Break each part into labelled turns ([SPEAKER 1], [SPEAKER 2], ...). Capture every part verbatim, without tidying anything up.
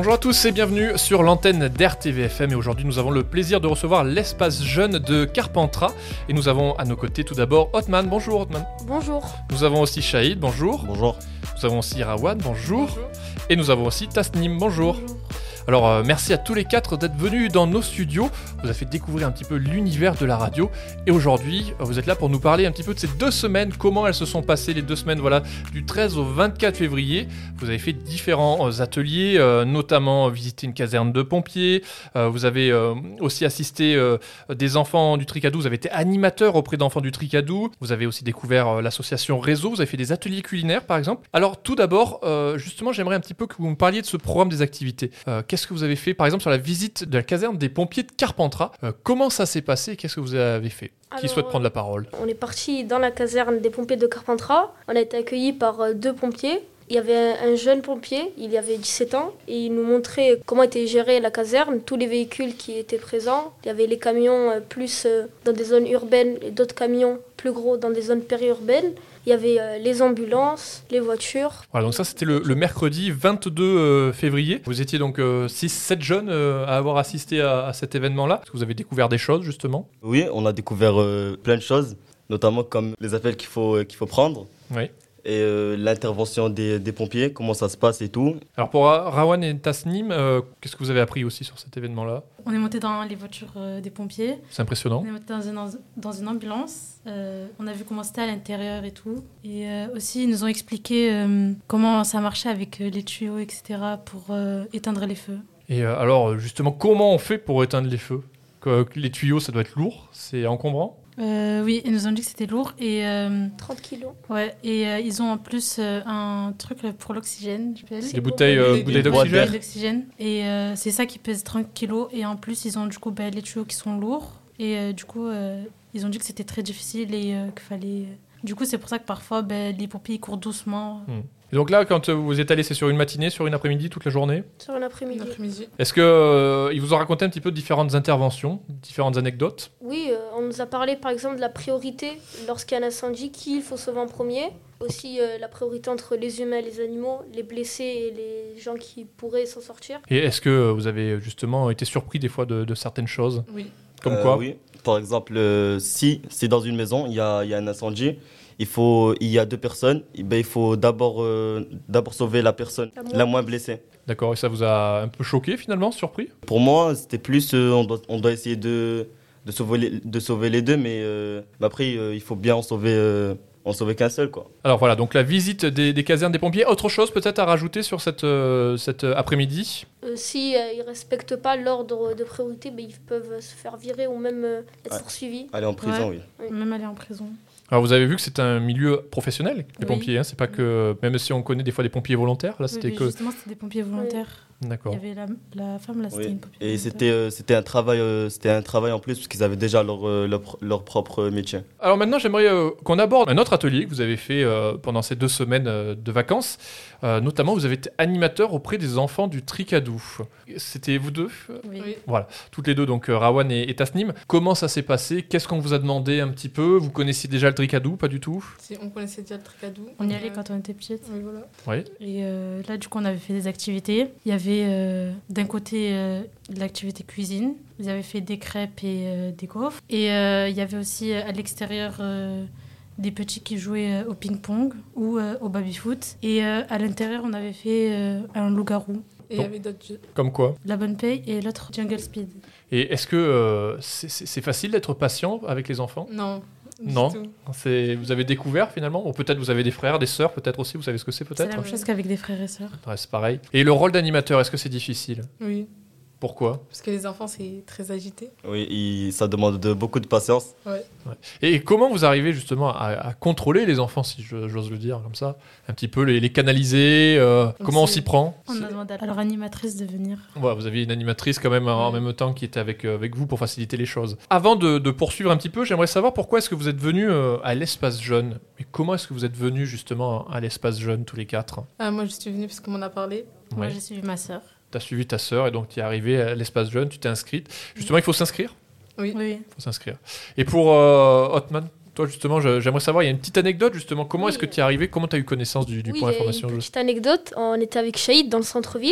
[SPEAKER 1] Bonjour à tous et bienvenue sur l'antenne d'R T V F M et aujourd'hui nous avons le plaisir de recevoir l'espace jeune de Carpentras et nous avons à nos côtés tout d'abord Othman. Bonjour Othman.
[SPEAKER 2] Bonjour.
[SPEAKER 1] Nous avons aussi Shahid. Bonjour.
[SPEAKER 3] Bonjour.
[SPEAKER 1] Nous avons aussi Rawan. Bonjour.
[SPEAKER 2] Bonjour.
[SPEAKER 1] Et nous avons aussi Tasnim. Bonjour.
[SPEAKER 2] Bonjour.
[SPEAKER 1] Alors euh, merci à tous les quatre d'être venus dans nos studios. Vous avez fait découvrir un petit peu l'univers de la radio et aujourd'hui euh, vous êtes là pour nous parler un petit peu de ces deux semaines, comment elles se sont passées les deux semaines, voilà, du treize au vingt-quatre février. Vous avez fait différents euh, ateliers, euh, notamment euh, visiter une caserne de pompiers. Euh, vous avez euh, aussi assisté euh, des enfants du Tricadou. Vous avez été animateur auprès d'enfants du Tricadou. Vous avez aussi découvert euh, l'association Réseau. Vous avez fait des ateliers culinaires par exemple. Alors tout d'abord, euh, justement, j'aimerais un petit peu que vous me parliez de ce programme des activités. Euh, Qu'est-ce que vous avez fait, par exemple, sur la visite de la caserne des pompiers de Carpentras? euh, Comment ça s'est passé? Qu'est-ce que vous avez fait? Qui
[SPEAKER 2] Alors,
[SPEAKER 1] souhaite prendre la parole?
[SPEAKER 2] On est parti dans la caserne des pompiers de Carpentras. On a été accueillis par euh, deux pompiers. Il y avait un, un jeune pompier, il avait dix-sept ans, et il nous montrait comment était gérée la caserne, tous les véhicules qui étaient présents. Il y avait les camions euh, plus euh, dans des zones urbaines et d'autres camions plus gros dans des zones périurbaines. Il y avait euh, les ambulances, les voitures.
[SPEAKER 1] Voilà, donc ça c'était le, le mercredi vingt-deux euh, février. Vous étiez donc euh, six sept jeunes euh, à avoir assisté à, à cet événement-là. Est-ce que vous avez découvert des choses justement?
[SPEAKER 3] Oui, on a découvert euh, plein de choses, notamment comme les appels qu'il faut, euh, qu'il faut prendre.
[SPEAKER 1] Oui.
[SPEAKER 3] Et euh, l'intervention des, des pompiers, comment ça se passe et tout.
[SPEAKER 1] Alors pour Ra- Rawan et Tasnim, euh, qu'est-ce que vous avez appris aussi sur cet événement-là?
[SPEAKER 4] On est monté dans les voitures euh, des pompiers.
[SPEAKER 1] C'est impressionnant.
[SPEAKER 4] On est monté dans une, dans une ambulance. Euh, on a vu comment c'était à l'intérieur et tout. Et euh, aussi, ils nous ont expliqué euh, comment ça marchait avec euh, les tuyaux, et cetera pour euh, éteindre les feux.
[SPEAKER 1] Et euh, alors justement, comment on fait pour éteindre les feux? Que, que les tuyaux, ça doit être lourd, c'est encombrant.
[SPEAKER 4] Euh, oui, ils nous ont dit que c'était lourd. Et, euh,
[SPEAKER 2] trente kilos.
[SPEAKER 4] ouais, et euh, ils ont en plus euh, un truc pour l'oxygène, je pense.
[SPEAKER 1] Des bouteilles, euh,
[SPEAKER 2] Des
[SPEAKER 1] bouteilles
[SPEAKER 3] boîtes
[SPEAKER 1] d'oxygène.
[SPEAKER 3] d'air.
[SPEAKER 4] d'oxygène. Et euh, c'est ça qui pèse trente kilos. Et en plus, ils ont du coup bah, les tuyaux qui sont lourds. Et euh, du coup, euh, ils ont dit que c'était très difficile et euh, qu'il fallait... Du coup, c'est pour ça que parfois, bah, les pompiers ils courent doucement.
[SPEAKER 1] Et donc là, quand euh, vous êtes allé, c'est sur une matinée, sur une après-midi, toute la journée?
[SPEAKER 2] Sur un après-midi.
[SPEAKER 4] L'après-midi.
[SPEAKER 1] Est-ce que euh, ils vous ont raconté un petit peu différentes interventions, différentes anecdotes?
[SPEAKER 2] Oui, euh, on nous a parlé par exemple de la priorité lorsqu'il y a un incendie, qui il faut sauver en premier. Aussi euh, la priorité entre les humains et les animaux, les blessés et les gens qui pourraient s'en sortir.
[SPEAKER 1] Et est-ce que vous avez justement été surpris des fois de, de certaines choses?
[SPEAKER 4] Oui.
[SPEAKER 1] Comme
[SPEAKER 3] Euh,
[SPEAKER 1] quoi?
[SPEAKER 3] Oui, par exemple, euh, si c'est dans une maison, il y a, il y a un incendie, il, faut, il y a deux personnes, et ben, il faut d'abord, euh, d'abord sauver la personne
[SPEAKER 2] La moins
[SPEAKER 3] la moins blessée.
[SPEAKER 1] D'accord, et ça vous a un peu choqué finalement, surpris?
[SPEAKER 3] Pour moi, c'était plus, euh, on, doit, on doit essayer de, de, sauver, les, de sauver les deux, mais, euh, mais après, euh, il faut bien en sauver, euh, en sauver qu'un seul, quoi.
[SPEAKER 1] Alors voilà, donc la visite des, des casernes des pompiers. Autre chose peut-être à rajouter sur cette, euh, cet euh, après-midi?
[SPEAKER 2] Euh, si euh, ils ne respectent pas l'ordre de priorité, ben, ils peuvent se faire virer ou même euh, être
[SPEAKER 3] Ouais.
[SPEAKER 2] poursuivis.
[SPEAKER 3] Aller en prison,
[SPEAKER 4] Ouais.
[SPEAKER 3] oui.
[SPEAKER 4] Même aller en prison.
[SPEAKER 1] Alors vous avez vu que c'est un milieu professionnel, les
[SPEAKER 4] Oui.
[SPEAKER 1] pompiers, hein, c'est pas que... Même si on connaît des fois des pompiers volontaires, là
[SPEAKER 4] Oui,
[SPEAKER 1] c'était
[SPEAKER 4] mais
[SPEAKER 1] que...
[SPEAKER 4] Justement, c'était des pompiers volontaires.
[SPEAKER 1] D'accord.
[SPEAKER 4] Il y avait la, la femme, là, c'était
[SPEAKER 3] Oui.
[SPEAKER 4] une pompier
[SPEAKER 3] Et
[SPEAKER 4] volontaire.
[SPEAKER 3] c'était, euh, c'était, un travail, euh, c'était un travail en plus, parce qu'ils avaient déjà leur, euh, leur, leur propre métier.
[SPEAKER 1] Alors maintenant, j'aimerais euh, qu'on aborde un autre atelier que vous avez fait euh, pendant ces deux semaines euh, de vacances. Euh, notamment, vous avez été animateur auprès des enfants du Tricadou. C'était vous deux?
[SPEAKER 4] Oui.
[SPEAKER 1] Voilà, toutes les deux, donc euh, Rawan et, et Tasnim. Comment ça s'est passé? Qu'est-ce qu'on vous a demandé un petit peu? Vous connaissiez déjà le Tricadou? Pas du tout?
[SPEAKER 5] Si, on connaissait déjà le Tricadou.
[SPEAKER 4] On y
[SPEAKER 5] Euh,
[SPEAKER 4] allait quand on était petite.
[SPEAKER 5] Oui, voilà.
[SPEAKER 1] Oui.
[SPEAKER 4] Et euh, là, du coup, on avait fait des activités. Il y avait euh, d'un côté euh, de l'activité cuisine. Ils avaient fait des crêpes et euh, des gaufres. Et euh, il y avait aussi euh, à l'extérieur euh, des petits qui jouaient euh, au ping-pong ou euh, au baby-foot. Et euh, à l'intérieur, on avait fait euh, un loup-garou,
[SPEAKER 5] Et il y
[SPEAKER 1] Donc-
[SPEAKER 5] avait d'autres jeux.
[SPEAKER 1] Comme quoi?
[SPEAKER 4] la bonne paye et l'autre Jungle Speed.
[SPEAKER 1] Et est-ce que euh, c'est c'est- c'est facile d'être patient avec les enfants?
[SPEAKER 5] Non. du
[SPEAKER 1] Non.
[SPEAKER 5] tout.
[SPEAKER 1] C'est- Vous avez découvert finalement? Ou peut-être vous avez des frères, des sœurs, peut-être aussi, vous savez ce que c'est
[SPEAKER 4] C'est
[SPEAKER 1] peut-être?
[SPEAKER 4] la même chose qu'avec des frères et sœurs.
[SPEAKER 1] Ouais, c'est pareil. Et le rôle d'animateur, est-ce que c'est difficile?
[SPEAKER 5] Oui.
[SPEAKER 1] Pourquoi?
[SPEAKER 5] Parce que les enfants, c'est très agité.
[SPEAKER 3] Oui, il- ça demande de, beaucoup de patience.
[SPEAKER 5] Ouais.
[SPEAKER 1] Et comment vous arrivez justement à, à contrôler les enfants, si je- j'ose le dire comme ça? Un petit peu les, les canaliser, euh,
[SPEAKER 5] On
[SPEAKER 1] comment on
[SPEAKER 5] sait.
[SPEAKER 1] s'y prend?
[SPEAKER 4] On a demandé à leur animatrice de venir.
[SPEAKER 1] Ouais, vous aviez une animatrice quand même en
[SPEAKER 5] Ouais.
[SPEAKER 1] même temps qui était avec, euh, avec vous pour faciliter les choses. Avant de, de poursuivre un petit peu, j'aimerais savoir pourquoi est-ce que vous êtes venus euh, à l'espace jeune? Et comment est-ce que vous êtes venus justement à l'espace jeune tous les quatre?
[SPEAKER 5] Ah, moi, je suis venue parce qu'on m'en a parlé.
[SPEAKER 4] Moi,
[SPEAKER 1] Ouais.
[SPEAKER 4] j'ai suivi ma sœur.
[SPEAKER 1] Tu as suivi ta sœur et donc tu es arrivé à l'espace jeune, tu t'es inscrite. Justement, il faut s'inscrire.
[SPEAKER 5] Oui.
[SPEAKER 4] Oui.
[SPEAKER 1] Il faut s'inscrire. Et pour euh, Othman, toi justement, je- j'aimerais savoir, il y a une petite anecdote justement. Comment
[SPEAKER 2] Oui.
[SPEAKER 1] est-ce que tu es arrivé? Comment tu as eu connaissance du, du
[SPEAKER 2] Oui,
[SPEAKER 1] point
[SPEAKER 2] il y a
[SPEAKER 1] information?
[SPEAKER 2] une
[SPEAKER 1] je-
[SPEAKER 2] petite anecdote. On était avec Shahid dans le centre-ville.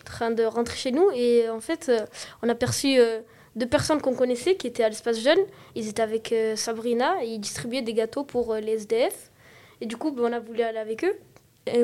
[SPEAKER 2] train de rentrer chez nous et en fait, euh, on a aperçu euh, deux personnes qu'on connaissait qui étaient à l'espace jeune. Ils étaient avec euh, Sabrina et ils distribuaient des gâteaux pour euh, les S D F. Et du coup, ben, on a voulu aller avec eux. Et,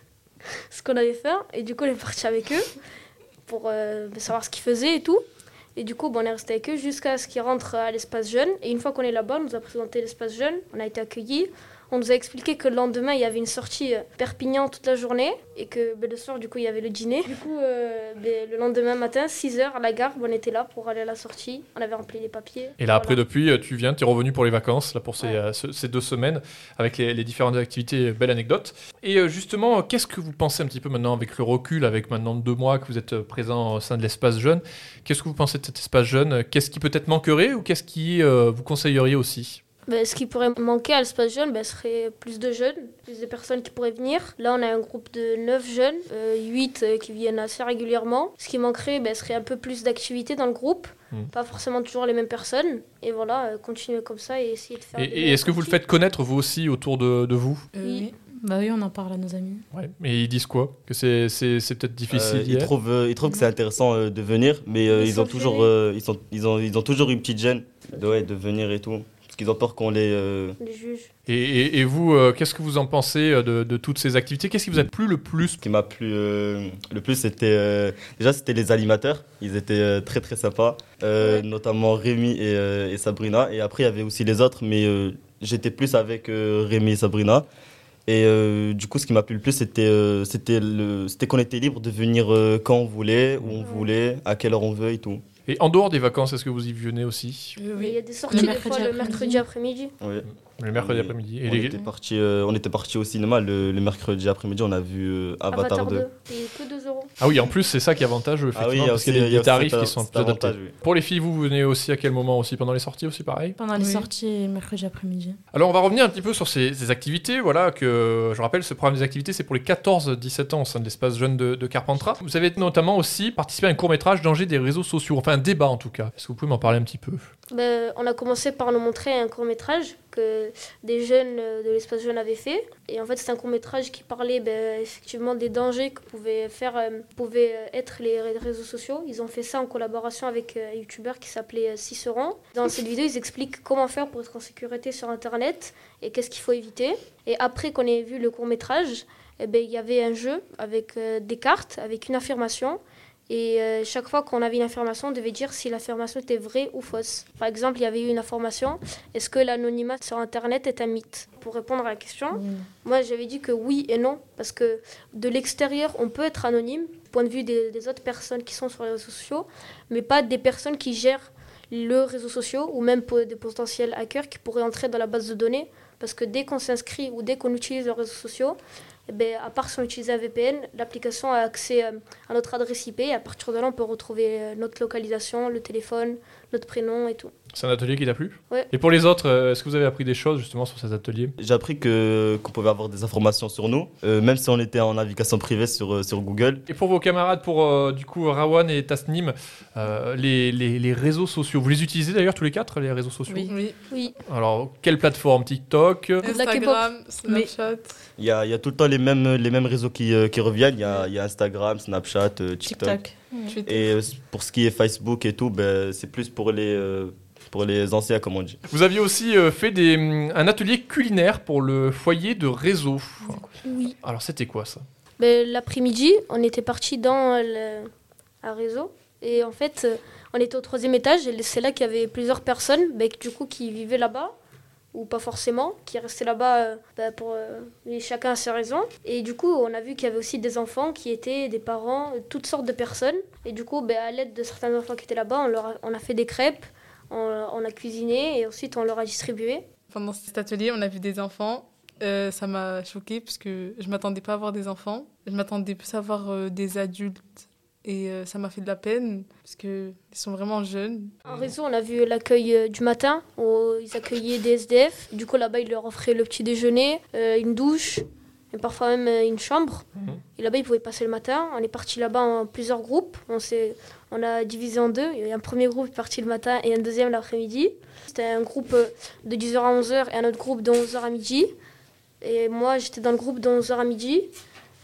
[SPEAKER 2] ce qu'on avait fait. Et du coup, on est parti avec eux pour euh, savoir ce qu'ils faisaient et tout. Et du coup, ben, on est resté avec eux jusqu'à ce qu'ils rentrent à l'espace jeune. Et une fois qu'on est là-bas, on nous a présenté l'espace jeune. On a été accueillis. On nous a expliqué que le lendemain, il y avait une sortie Perpignan toute la journée et que ben, le soir, du coup, il y avait le dîner. Du coup, euh, ben, le lendemain matin, six heures à la gare, ben, on était là pour aller à la sortie. On avait rempli les papiers.
[SPEAKER 1] Et là,
[SPEAKER 2] voilà.
[SPEAKER 1] après, depuis, tu viens, tu es revenu pour les vacances, là, pour ces,
[SPEAKER 2] Ouais.
[SPEAKER 1] euh, ce- ces deux semaines, avec les, les différentes activités. Belle anecdote. Et euh, justement, qu'est-ce que vous pensez un petit peu maintenant, avec le recul, avec maintenant deux mois que vous êtes présent au sein de l'espace jeune? Qu'est-ce que vous pensez de cet espace jeune? Qu'est-ce qui peut-être manquerait ou qu'est-ce qui euh, vous conseilleriez aussi?
[SPEAKER 2] Ben, ce qui pourrait manquer à l'espace jeune, ben, ce serait plus de jeunes, plus de personnes qui pourraient venir. Là, on a un groupe de neuf jeunes, euh, huit euh, qui viennent assez régulièrement. Ce qui manquerait, ben, serait un peu plus d'activité dans le groupe,
[SPEAKER 1] Mm.
[SPEAKER 2] pas forcément toujours les mêmes personnes. Et voilà, euh, continuer comme ça et essayer de faire...
[SPEAKER 1] Et,
[SPEAKER 2] des
[SPEAKER 1] et est-ce que vous le
[SPEAKER 2] activités.
[SPEAKER 1] faites connaître, vous aussi, autour de, de vous?
[SPEAKER 5] Euh,
[SPEAKER 2] Oui.
[SPEAKER 5] oui.
[SPEAKER 4] Bah oui, on en parle à nos amis.
[SPEAKER 1] Ouais. Et ils disent quoi? Que c'est, c'est, c'est peut-être difficile
[SPEAKER 3] Euh,
[SPEAKER 1] d'y
[SPEAKER 3] ils,
[SPEAKER 1] être?
[SPEAKER 3] trouvent, euh, ils trouvent que c'est intéressant euh, de venir, mais euh,
[SPEAKER 2] Ils
[SPEAKER 3] ils,
[SPEAKER 2] sont
[SPEAKER 3] ont toujours,
[SPEAKER 2] gênés.
[SPEAKER 3] euh, ils, sont, ils, ont, ils ont toujours une petite gêne de, ouais, de venir et tout. Parce qu'ils ont peur qu'on les... euh,
[SPEAKER 2] Les juges.
[SPEAKER 1] Et, et- et vous, euh, qu'est-ce que vous en pensez euh, de, de toutes ces activités? Qu'est-ce qui vous a plu le plus?
[SPEAKER 3] Ce qui m'a plu euh, le plus, c'était euh, déjà c'était les animateurs. Ils étaient euh, très très sympas, euh,
[SPEAKER 2] Ouais.
[SPEAKER 3] notamment Rémi et, euh, et Sabrina. Et après, il y avait aussi les autres, mais euh, j'étais plus avec euh, Rémi et Sabrina. Et euh, du coup, ce qui m'a plu le plus, c'était euh, c'était le- c'était qu'on était libre de venir euh, quand on voulait, où on
[SPEAKER 2] Ouais.
[SPEAKER 3] voulait, à quelle heure on veut et tout.
[SPEAKER 1] Et en dehors des vacances, est-ce que vous y venez aussi?
[SPEAKER 5] Euh,
[SPEAKER 2] Il y
[SPEAKER 5] oui.
[SPEAKER 2] a des sorties des
[SPEAKER 4] mercredi
[SPEAKER 2] fois le
[SPEAKER 4] après-midi.
[SPEAKER 2] mercredi après-midi.
[SPEAKER 3] Ouais.
[SPEAKER 1] Le mercredi
[SPEAKER 3] Et
[SPEAKER 1] après-midi. Et
[SPEAKER 3] On
[SPEAKER 1] les-
[SPEAKER 3] était parti, on était parti au cinéma le, le mercredi après-midi. On a vu euh, Avatar,
[SPEAKER 2] Avatar
[SPEAKER 3] deux.
[SPEAKER 2] deux. Et que deux euros.
[SPEAKER 1] Ah oui, en plus, c'est ça qui est avantageux, effectivement,
[SPEAKER 3] Ah oui, il y a
[SPEAKER 1] parce qu'il y
[SPEAKER 3] aussi-
[SPEAKER 1] a
[SPEAKER 3] il
[SPEAKER 1] des,
[SPEAKER 3] y a
[SPEAKER 1] des tarifs
[SPEAKER 3] cet-
[SPEAKER 1] qui sont
[SPEAKER 3] cet
[SPEAKER 1] plus adaptés.
[SPEAKER 3] avantage, oui.
[SPEAKER 1] Pour les filles, vous venez aussi à quel moment aussi? Pendant les sorties aussi, pareil?
[SPEAKER 4] Pendant les
[SPEAKER 5] Oui.
[SPEAKER 4] sorties et mercredi après-midi.
[SPEAKER 1] Alors, on va revenir un petit peu sur ces, ces activités. Voilà, que je rappelle, ce programme des activités, c'est pour les quatorze dix-sept ans au sein de l'espace jeune de, de Carpentras. Vous avez notamment aussi participé à un court-métrage Danger des réseaux sociaux, enfin un débat en tout cas. Est-ce que vous pouvez m'en parler un petit peu?
[SPEAKER 2] Ben, on a commencé par nous montrer un court-métrage que des jeunes euh, de l'espace jeune avaient fait. Et en fait, c'est un court-métrage qui parlait ben, effectivement des dangers que pouvaient, faire, euh, pouvaient euh, être les ré- réseaux sociaux. Ils ont fait ça en collaboration avec euh, un youtubeur qui s'appelait euh, Ciceron. Dans cette vidéo, ils expliquent comment faire pour être en sécurité sur Internet et qu'est-ce qu'il faut éviter. Et après qu'on ait vu le court-métrage, eh ben, il y avait un jeu avec euh, des cartes, avec une affirmation. Et euh, chaque fois qu'on avait une affirmation, on devait dire si l'affirmation était vraie ou fausse. Par exemple, il y avait eu une affirmation, est-ce que l'anonymat sur Internet est un mythe? Pour répondre à la question,
[SPEAKER 4] Oui.
[SPEAKER 2] moi j'avais dit que oui et non, parce que de l'extérieur, on peut être anonyme, du point de vue des, des autres personnes qui sont sur les réseaux sociaux, mais pas des personnes qui gèrent le réseau social ou même pour des potentiels hackers qui pourraient entrer dans la base de données. Parce que dès qu'on s'inscrit ou dès qu'on utilise les réseaux sociaux, eh ben, à part si on utilise un V P N, l'application a accès euh, à notre adresse I P. Et à partir de là, on peut retrouver euh, notre localisation, le téléphone, notre prénom et tout.
[SPEAKER 1] C'est un atelier qui t'a plu?
[SPEAKER 2] Ouais.
[SPEAKER 1] Et pour les autres, euh, est-ce que vous avez appris des choses justement sur cet atelier?
[SPEAKER 3] J'ai appris que qu'on pouvait avoir des informations sur nous, euh, même si on était en navigation privée sur, euh, sur Google.
[SPEAKER 1] Et pour vos camarades, pour euh, du coup Rawan et Tasnim, euh, les, les- les réseaux sociaux, vous les utilisez d'ailleurs tous les quatre, les réseaux sociaux?
[SPEAKER 5] Oui. oui.
[SPEAKER 2] Oui,
[SPEAKER 1] Alors, quelle plateforme? TikTok?
[SPEAKER 2] de la
[SPEAKER 5] Instagram, Snapchat.
[SPEAKER 3] Il y a, il y a tout le temps les mêmes, les mêmes réseaux qui, euh, qui reviennent. Il y a, il y a Instagram, Snapchat, euh, TikTok.
[SPEAKER 4] TikTok.
[SPEAKER 5] Twitter.
[SPEAKER 3] Et euh, pour ce qui est Facebook et tout, ben, c'est plus pour les, euh, pour les anciens, comme on dit.
[SPEAKER 1] Vous aviez aussi euh, fait des, hum, un atelier culinaire pour le foyer de réseau.
[SPEAKER 2] oui.
[SPEAKER 1] Alors, c'était quoi ça?
[SPEAKER 2] Ben, l'après-midi, on était parti dans le, un réseau. Et en fait, euh, on était au troisième étage. Et c'est là qu'il y avait plusieurs personnes ben, du coup, qui vivaient là-bas. Ou pas forcément, qui restaient là-bas euh, ben, pour euh, et chacun a ses raisons. Et du coup, on a vu qu'il y avait aussi des enfants qui étaient des parents, euh, toutes sortes de personnes. Et du coup, ben, à l'aide de certains enfants qui étaient là-bas, on, leur a, on a fait des crêpes, on, on a cuisiné et ensuite on leur a distribué.
[SPEAKER 5] Pendant cet atelier, on a vu des enfants. Euh, ça m'a choquée parce que je m'attendais pas à voir des enfants. Je m'attendais plus à voir euh, des adultes. Et euh, ça m'a fait de la peine parce qu'ils sont vraiment jeunes.
[SPEAKER 2] En réseau, on a vu l'accueil euh, du matin où ils accueillaient des S D F. Du coup, là-bas, ils leur offraient le petit déjeuner, euh, une douche et parfois même euh, une chambre.
[SPEAKER 1] Mhm.
[SPEAKER 2] Et là-bas, ils pouvaient passer le matin. On est parti là-bas en plusieurs groupes. On, s'est, on a divisé en deux. Il y a un premier groupe qui est parti le matin et un deuxième l'après-midi. C'était un groupe euh, de dix heures à onze heures et un autre groupe de onze heures à midi. Et moi, j'étais dans le groupe de onze heures à midi.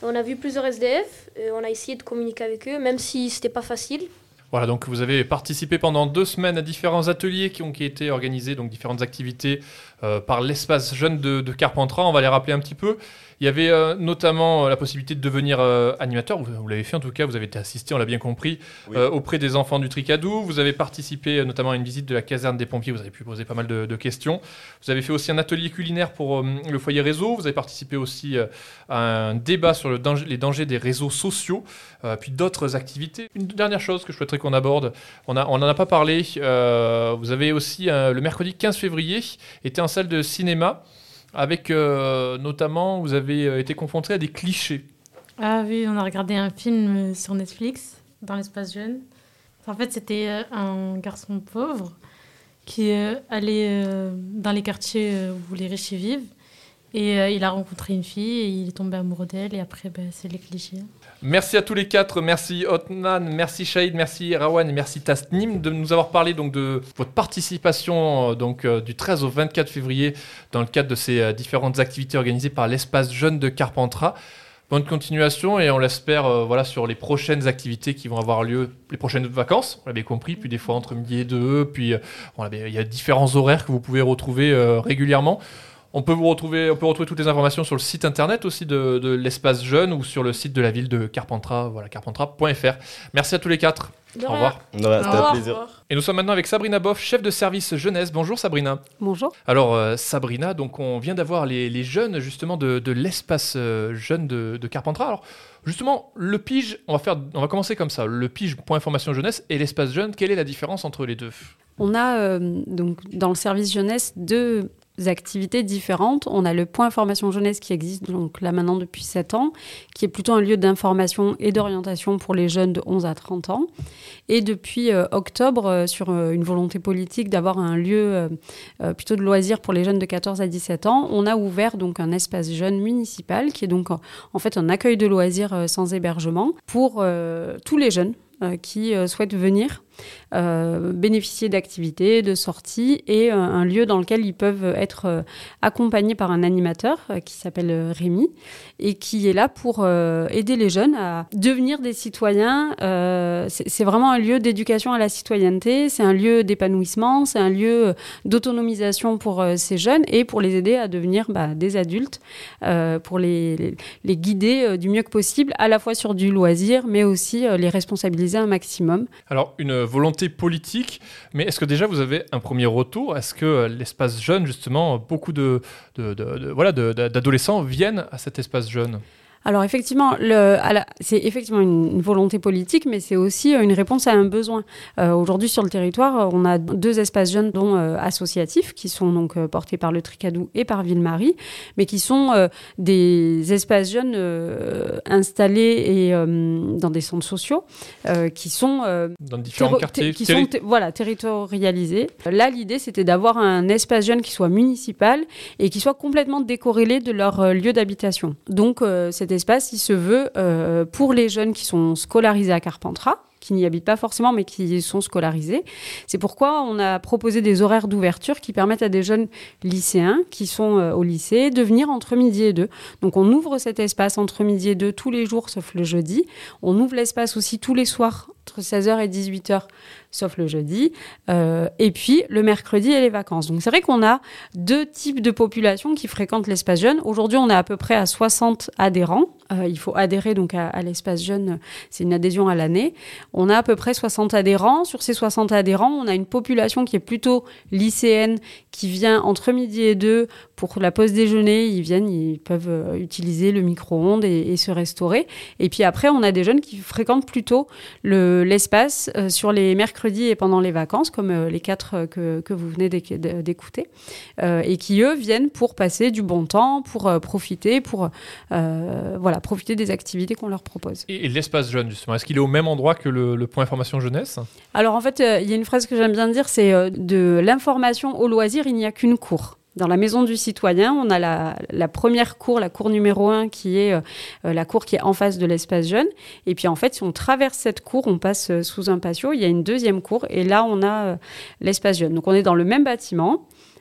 [SPEAKER 2] On a vu plusieurs S D F, et on a essayé de communiquer avec eux, même si c'était pas facile.
[SPEAKER 1] Voilà, donc vous avez participé pendant deux semaines à différents ateliers qui ont qui été organisés, donc différentes activités euh, par l'espace jeune de, de Carpentras. On va les rappeler un petit peu. Il y avait euh, notamment euh, la possibilité de devenir euh, animateur. Vous, vous l'avez fait en tout cas, vous avez été assisté, on l'a bien compris, oui. euh, auprès des enfants du Tricadou. Vous avez participé euh, notamment à une visite de la caserne des pompiers. Vous avez pu poser pas mal de, de questions. Vous avez fait aussi un atelier culinaire pour euh, le foyer réseau. Vous avez participé aussi euh, à un débat sur le danger, les dangers des réseaux sociaux, euh, puis d'autres activités. Une dernière chose que je souhaiterais qu'on aborde, on n'en on a pas parlé. Euh, vous avez aussi, euh, le mercredi quinze février, été en salle de cinéma. Avec euh, notamment, vous avez euh, été confronté à des clichés.
[SPEAKER 4] Ah oui, on a regardé un film sur Netflix, dans l'espace jeune. En fait, c'était euh, un garçon pauvre qui euh, allait euh, dans les quartiers euh, où les riches y vivent. Et euh, il a rencontré une fille et il est tombé amoureux d'elle. Et après, bah, c'est les clichés.
[SPEAKER 1] Merci à tous les quatre. Merci Otman, merci Shahid, merci Rawan et merci Tasnim de nous avoir parlé donc, de votre participation donc, euh, du treize au vingt-quatre février dans le cadre de ces euh, différentes activités organisées par l'espace jeune de Carpentras. Bonne continuation et on l'espère euh, voilà, sur les prochaines activités qui vont avoir lieu, les prochaines vacances, on l'avait compris, puis des fois entre midi et deux, puis euh, bon, il y a différents horaires que vous pouvez retrouver euh, régulièrement. On peut vous retrouver, on peut retrouver toutes les informations sur le site internet aussi de, de l'espace jeune ou sur le site de la ville de Carpentras, voilà, carpentras point f r. Merci à tous les quatre.
[SPEAKER 2] De
[SPEAKER 1] Au
[SPEAKER 2] rien.
[SPEAKER 1] revoir.
[SPEAKER 3] Ouais, c'était un plaisir.
[SPEAKER 1] Et nous sommes maintenant avec Sabrina Boff, chef de service jeunesse. Bonjour Sabrina.
[SPEAKER 6] Bonjour.
[SPEAKER 1] Alors euh, Sabrina, donc on vient d'avoir les, les jeunes justement de, de l'espace euh, jeune de, de Carpentras. Alors justement, le pige, on va faire, on va commencer comme ça. Le pige point information jeunesse et l'espace jeune. Quelle est la différence entre les deux ?
[SPEAKER 6] On a euh, donc dans le service jeunesse deux activités différentes. On a le point information jeunesse qui existe donc là maintenant depuis sept ans, qui est plutôt un lieu d'information et d'orientation pour les jeunes de onze à trente ans. Et depuis euh, octobre, euh, sur euh, une volonté politique d'avoir un lieu euh, euh, plutôt de loisirs pour les jeunes de quatorze à dix-sept ans, on a ouvert donc un espace jeune municipal qui est donc en, en fait un accueil de loisirs euh, sans hébergement pour euh, tous les jeunes euh, qui euh, souhaitent venir Euh, bénéficier d'activités, de sorties et euh, un lieu dans lequel ils peuvent être euh, accompagnés par un animateur euh, qui s'appelle euh, Rémi et qui est là pour euh, aider les jeunes à devenir des citoyens. Euh, c'est, c'est vraiment un lieu d'éducation à la citoyenneté, c'est un lieu d'épanouissement, c'est un lieu d'autonomisation pour euh, ces jeunes et pour les aider à devenir bah, des adultes, euh, pour les, les, les guider euh, du mieux que possible, à la fois sur du loisir, mais aussi euh, les responsabiliser un maximum.
[SPEAKER 1] Alors, une volonté politique, mais est-ce que déjà vous avez un premier retour ? Est-ce que euh, l'espace jeune, justement, beaucoup de, de, de, de, voilà, de, de, d'adolescents viennent à cet espace jeune ?
[SPEAKER 6] Alors effectivement, le, à la, c'est effectivement une, une volonté politique, mais c'est aussi une réponse à un besoin. Euh, aujourd'hui sur le territoire, on a deux espaces jeunes, dont euh, associatifs, qui sont donc euh, portés par le Tricadou et par Ville-Marie, mais qui sont euh, des espaces jeunes euh, installés et euh, dans des centres sociaux, euh, qui sont euh,
[SPEAKER 1] dans différents
[SPEAKER 6] terro-
[SPEAKER 1] quartiers,
[SPEAKER 6] t- qui
[SPEAKER 1] terri-
[SPEAKER 6] sont t- voilà territorialisés. Là, l'idée c'était d'avoir un espace jeune qui soit municipal et qui soit complètement décorrélé de leur euh, lieu d'habitation. Donc euh, c'est espace, il se veut euh, pour les jeunes qui sont scolarisés à Carpentras, qui n'y habitent pas forcément, mais qui sont scolarisés. C'est pourquoi on a proposé des horaires d'ouverture qui permettent à des jeunes lycéens qui sont euh, au lycée de venir entre midi et deux. Donc on ouvre cet espace entre midi et deux tous les jours, sauf le jeudi. On ouvre l'espace aussi tous les soirs, entre seize heures et dix-huit heures, sauf le jeudi. Euh, et puis le mercredi et les vacances. Donc c'est vrai qu'on a deux types de populations qui fréquentent l'espace jeune. Aujourd'hui, on est à peu près à soixante adhérents. Euh, il faut adhérer donc à, à l'espace jeune, c'est une adhésion à l'année. On a à peu près soixante adhérents. Sur ces soixante adhérents, on a une population qui est plutôt lycéenne, qui vient entre midi et deux pour la pause déjeuner. Ils viennent, ils peuvent euh, utiliser le micro-ondes et, et se restaurer. Et puis après, on a des jeunes qui fréquentent plutôt le, l'espace euh, sur les mercredis et pendant les vacances, comme euh, les quatre euh, que, que vous venez d'écouter, euh, et qui, eux, viennent pour passer du bon temps, pour euh, profiter, pour euh, voilà, profiter des activités qu'on leur propose.
[SPEAKER 1] Et, et l'espace jeune, justement, est-ce qu'il est au même endroit que le, le point information jeunesse ?
[SPEAKER 6] Alors, en fait, il euh, y a une phrase que j'aime bien dire, c'est euh, de l'information au loisir, il n'y a qu'une cour. Dans la maison du citoyen, on a la, la première cour, la cour numéro un, qui est euh, la cour qui est en face de l'espace jeune. Et puis en fait, si on traverse cette cour, on passe euh, sous un patio, il y a une deuxième cour et là, on a euh, l'espace jeune. Donc on est dans le même bâtiment,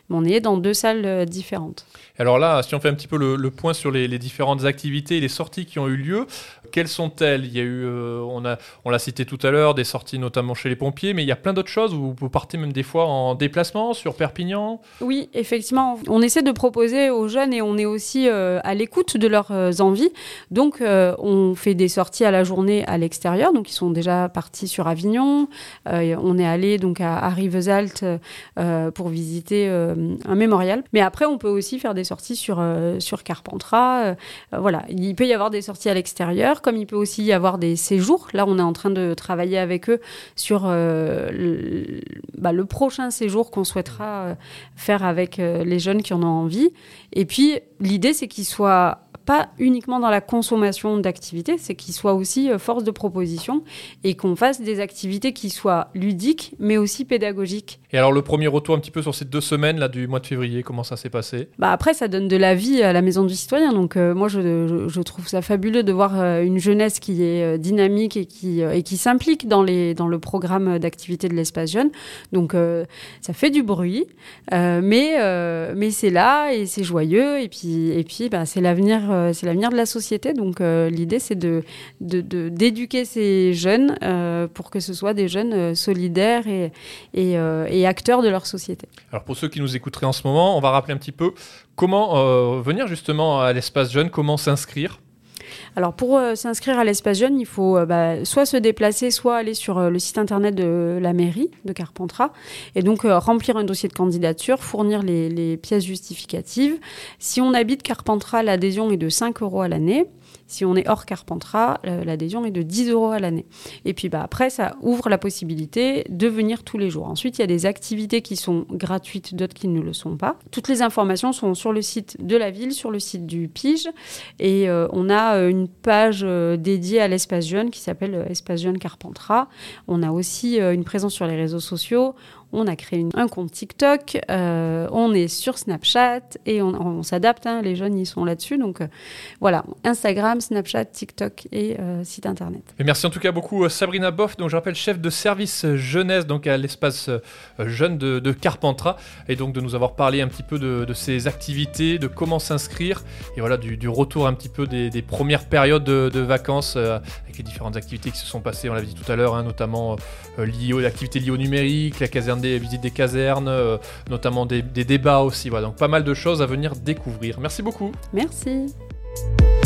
[SPEAKER 6] mais on est dans deux salles euh, différentes.
[SPEAKER 1] Alors là, si on fait un petit peu le, le point sur les, les différentes activités et les sorties qui ont eu lieu, quelles sont-elles ? Il y a eu, euh, on, a, on l'a cité tout à l'heure, des sorties notamment chez les pompiers, mais il y a plein d'autres choses où vous partez même des fois en déplacement sur Perpignan.
[SPEAKER 6] Oui, effectivement, on essaie de proposer aux jeunes et on est aussi euh, à l'écoute de leurs euh, envies. Donc, euh, on fait des sorties à la journée à l'extérieur. Donc, ils sont déjà partis sur Avignon. Euh, on est allé donc à, à Rivesaltes euh, pour visiter euh, un mémorial. Mais après, on peut aussi faire des sorties sur, euh, sur Carpentras. Euh, voilà, il peut y avoir des sorties à l'extérieur, comme il peut aussi y avoir des séjours. Là, on est en train de travailler avec eux sur euh, le, bah, le prochain séjour qu'on souhaitera euh, faire avec euh, les jeunes qui en ont envie. Et puis, l'idée, c'est qu'ils soient pas uniquement dans la consommation d'activités, c'est qu'ils soient aussi euh, force de proposition et qu'on fasse des activités qui soient ludiques, mais aussi pédagogiques.
[SPEAKER 1] Et alors, le premier retour un petit peu sur ces deux semaines là, du mois de février, comment ça s'est passé ?
[SPEAKER 6] Bah après, ça donne de la vie à la Maison du Citoyen. Donc, euh, moi, je, je, je trouve ça fabuleux de voir euh, une jeunesse qui est euh, dynamique et qui, euh, et qui s'implique dans, les, dans le programme d'activité de l'Espace Jeune. Donc, euh, ça fait du bruit, euh, mais, euh, mais c'est là et c'est joyeux. Et puis, et puis bah, c'est l'avenir, euh, c'est l'avenir de la société. Donc, euh, l'idée, c'est de, de, de, d'éduquer ces jeunes euh, pour que ce soit des jeunes euh, solidaires et, et, euh, et acteurs de leur société.
[SPEAKER 1] Alors pour ceux qui nous écouteraient en ce moment, on va rappeler un petit peu comment euh, venir justement à l'Espace Jeune, comment s'inscrire.
[SPEAKER 6] Alors pour euh, s'inscrire à l'Espace Jeune, il faut euh, bah, soit se déplacer, soit aller sur euh, le site internet de la mairie de Carpentras et donc euh, remplir un dossier de candidature, fournir les, les pièces justificatives. Si on habite Carpentras, l'adhésion est de cinq euros à l'année. Si on est hors Carpentras, l'adhésion est de dix euros à l'année. Et puis bah, après, ça ouvre la possibilité de venir tous les jours. Ensuite, il y a des activités qui sont gratuites, d'autres qui ne le sont pas. Toutes les informations sont sur le site de la ville, sur le site du Pige. Et euh, on a une page euh, dédiée à l'Espace Jeune qui s'appelle euh, Espace Jeune Carpentras. On a aussi euh, une présence sur les réseaux sociaux. On a créé une, un compte TikTok, euh, on est sur Snapchat et on, on s'adapte, hein, les jeunes ils sont là-dessus. Donc euh, voilà, Instagram, Snapchat, TikTok et euh, site internet.
[SPEAKER 1] Et merci en tout cas beaucoup Sabrina Boff, donc je rappelle chef de service jeunesse donc à l'espace jeune de, de Carpentras, et donc de nous avoir parlé un petit peu de, de ces activités, de comment s'inscrire et voilà du, du retour un petit peu des, des premières périodes de, de vacances euh, avec les différentes activités qui se sont passées, on l'avait dit tout à l'heure, hein, notamment euh, liées aux activités liées au numérique, la caserne des visites des casernes, euh, notamment des, des débats aussi. Voilà, donc pas mal de choses à venir découvrir. Merci beaucoup.
[SPEAKER 6] Merci.